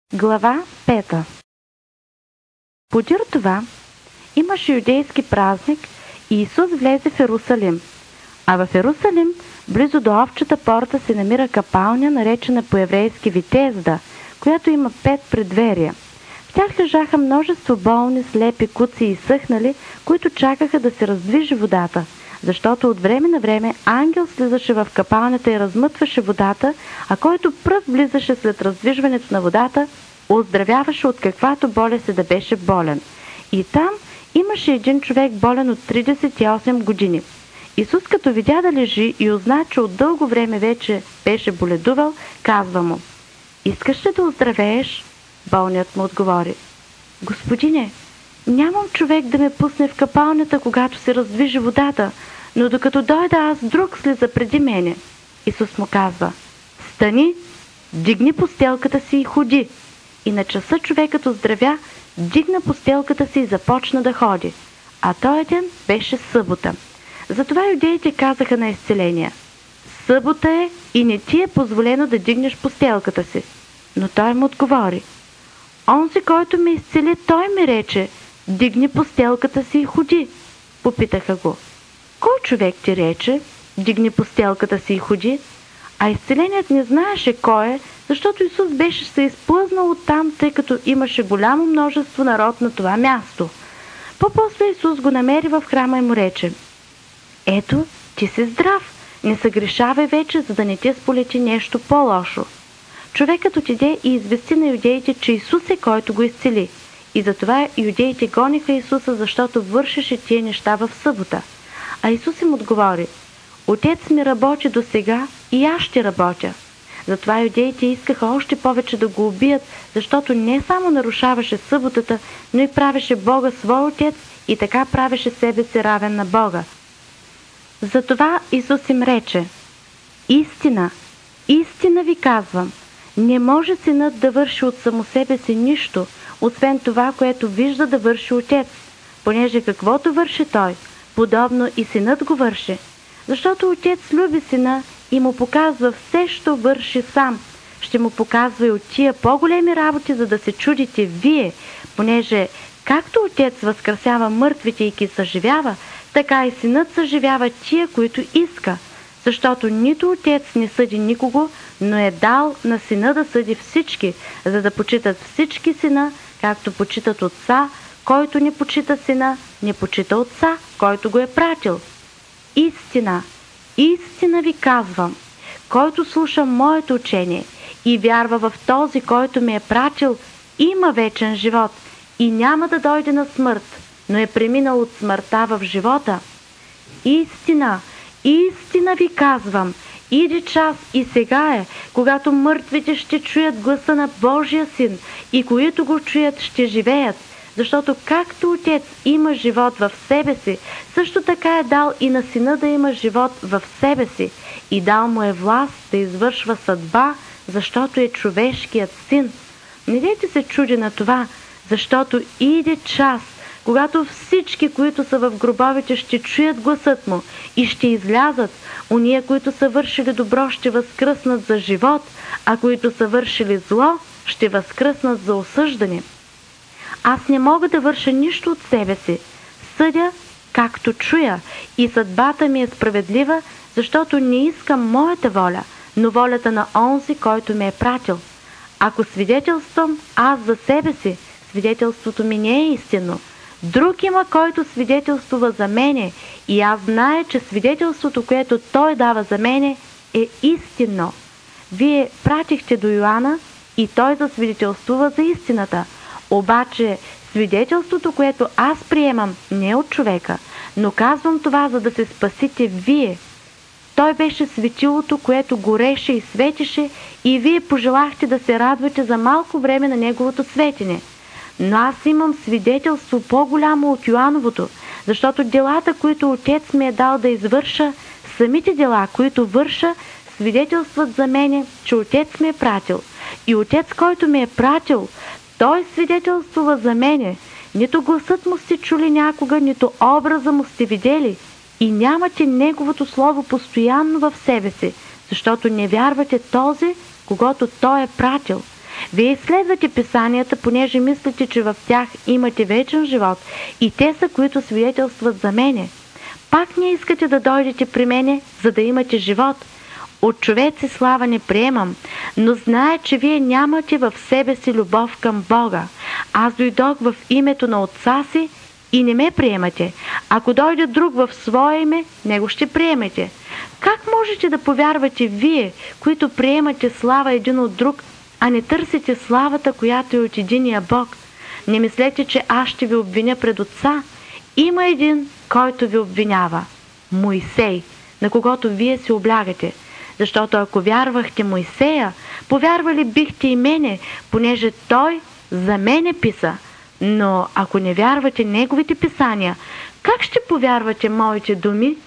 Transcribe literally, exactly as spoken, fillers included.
Глава пета. Подир това имаше юдейски празник и Исус влезе в Йерусалим. А в Йерусалим, близо до овчата порта, се намира капалня, наречена по-еврейски Витезда, която има пет предверия. В тях лежаха множество болни, слепи, куци и съхнали, които чакаха да се раздвижи водата, защото от време на време ангел слизаше в капалнята и размътваше водата, а който пръв влизаше след раздвижването на водата, оздравяваше от каквато болест да беше болен. И там имаше един човек болен от тридесет и осем години. Исус, като видя да лежи и узна, че от дълго време вече беше боледувал, казва му: „Искаш ли да оздравееш?“ Болният му отговори: „Господине, нямам човек да ме пусне в капалнята, когато се раздвижи водата, но докато дойда аз, друг слиза преди мене.“ Исус му казва: „Стани, дигни постелката си и ходи.“ И на часа човекът оздравя, дигна постелката си и започна да ходи. А този ден беше събота. Затова юдеите казаха на изцеления: „Събота е и не ти е позволено да дигнеш постелката си.“ Но той му отговори: „Онзи, който ме изцели, той ми рече: дигни постелката си и ходи.“ Попитаха го: „Кой човек ти рече: дигни постелката си и ходи?“ А изцеленият не знаеше кой е, защото Исус беше се изплъзнал оттам, тъй като имаше голямо множество народ на това място. По-после Исус го намери в храма и му рече: „Ето, ти си здрав, не съгрешавай вече, за да не ти сполети нещо по-лошо.“ Човекът отиде и извести на юдеите, че Исус е, който го изцели. И затова юдеите гониха Исуса, защото вършеше тия неща в събота. А Исус им отговори: „Отец ми работи досега и аз ще работя.“ Затова юдеите искаха още повече да го убият, защото не само нарушаваше съботата, но и правеше Бога свой отец и така правеше себе си равен на Бога. Затова Исус им рече: „Истина, истина ви казвам, не може синът да върши от само себе си нищо, освен това, което вижда да върши отец, понеже каквото върши той, подобно и синът го върши. Защото отец люби сина и му показва все, що върши сам. Ще му показва и от тия по-големи работи, за да се чудите вие, понеже както отец възкръсява мъртвите и ги съживява, така и синът съживява тия, които иска. Защото нито отец не съди никого, но е дал на сина да съди всички, за да почитат всички сина, както почитат отца. Който не почита сина, не почита отца, който го е пратил. Истина, истина ви казвам, който слуша моето учение и вярва в този, който ме е пратил, има вечен живот и няма да дойде на смърт, но е преминал от смъртта в живота. Истина, истина ви казвам, иде час и сега е, когато мъртвите ще чуят гласа на Божия син и които го чуят ще живеят. Защото както отец има живот в себе си, също така е дал и на сина да има живот в себе си и дал му е власт да извършва съдба, защото е човешкият син. Не дейте се чуди на това, защото иде час, когато всички, които са в гробовете, ще чуят гласът му и ще излязат. Уния, които са вършили добро, ще възкръснат за живот, а които са вършили зло, ще възкръснат за осъждане. Аз не мога да върша нищо от себе си. Съдя както чуя и съдбата ми е справедлива, защото не искам моята воля, но волята на онзи, който ме е пратил. Ако свидетелствам аз за себе си, свидетелството ми не е истинно. Друг има, който свидетелствува за мене, и аз зная, че свидетелството, което той дава за мене, е истинно. Вие пратихте до Йоанна и той засвидетелствува за истината. Обаче свидетелството, което аз приемам, не е от човека, но казвам това, за да се спасите вие. Той беше светилото, което гореше и светеше, и вие пожелахте да се радвате за малко време на неговото светене. Но аз имам свидетелство по-голямо от Йоановото, защото делата, които отец ми е дал да извърша, самите дела, които върша, свидетелстват за мене, че отец ми е пратил. И отец, който ми е пратил, той свидетелствува за мене. Нито гласът му сте чули някога, нито образа му сте видели. И нямате неговото слово постоянно в себе си, защото не вярвате този, когато той е пратил. Вие изследвате писанията, понеже мислите, че в тях имате вечен живот и те са, които свидетелстват за мене. Пак не искате да дойдете при мене, за да имате живот. От човеци слава не приемам, но знае, че вие нямате в себе си любов към Бога. Аз дойдох в името на Отца си и не ме приемате. Ако дойде друг в свое име, него ще приемете. Как можете да повярвате вие, които приемате слава един от друг, а не търсите славата, която е от единия Бог? Не мислете, че аз ще ви обвиня пред Отца. Има един, който ви обвинява. Моисей, на когото вие се облягате. Защото ако вярвахте Моисея, повярвали бихте и мене, понеже той за мене писа. Но ако не вярвате неговите писания, как ще повярвате моите думи?